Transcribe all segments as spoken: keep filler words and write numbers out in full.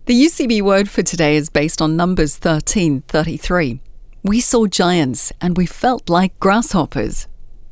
The U C B word for today is based on Numbers thirteen thirty-three. We saw giants and we felt like grasshoppers.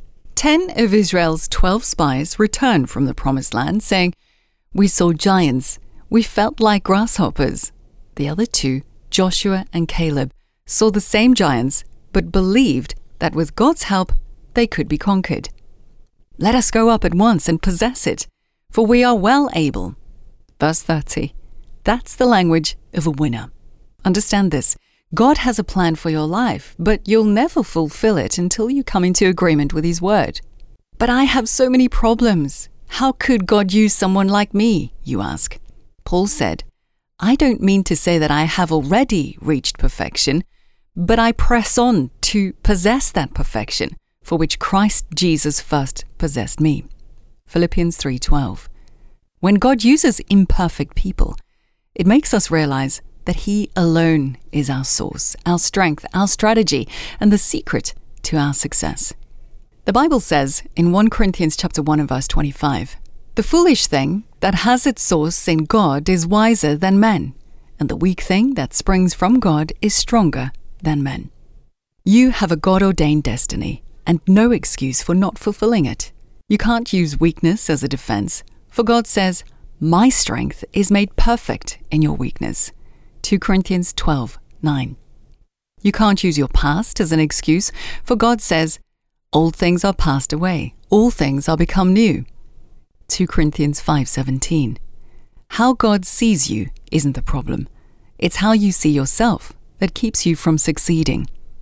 Ten of Israel's twelve spies returned from the Promised Land saying, "We saw giants, we felt like grasshoppers." The other two, Joshua and Caleb, saw the same giants but believed that with God's help they could be conquered. "Let us go up at once and possess it, for we are well able." Verse thirty. That's the language of a winner. Understand this. God has a plan for your life, but you'll never fulfill it until you come into agreement with His word. "But I have so many problems. How could God use someone like me?" you ask. Paul said, "I don't mean to say that I have already reached perfection, but I press on to possess that perfection for which Christ Jesus first possessed me." Philippians three twelve. When God uses imperfect people, it makes us realize that He alone is our source, our strength, our strategy, and the secret to our success. The Bible says in First Corinthians chapter one and verse twenty-five, "The foolish thing that has its source in God is wiser than men, and the weak thing that springs from God is stronger than men." You have a God-ordained destiny and no excuse for not fulfilling it. You can't use weakness as a defense, for God says, "My strength is made perfect in your weakness." Second Corinthians twelve nine. You can't use your past as an excuse, for God says, "Old things are passed away, all things are become new." Second Corinthians five seventeen. How God sees you isn't the problem. It's how you see yourself that keeps you from succeeding.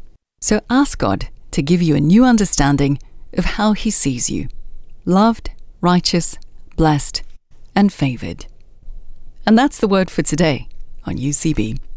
So ask God to give you a new understanding of how He sees you. Loved, righteous, blessed, and favored. And that's the word for today on U C B.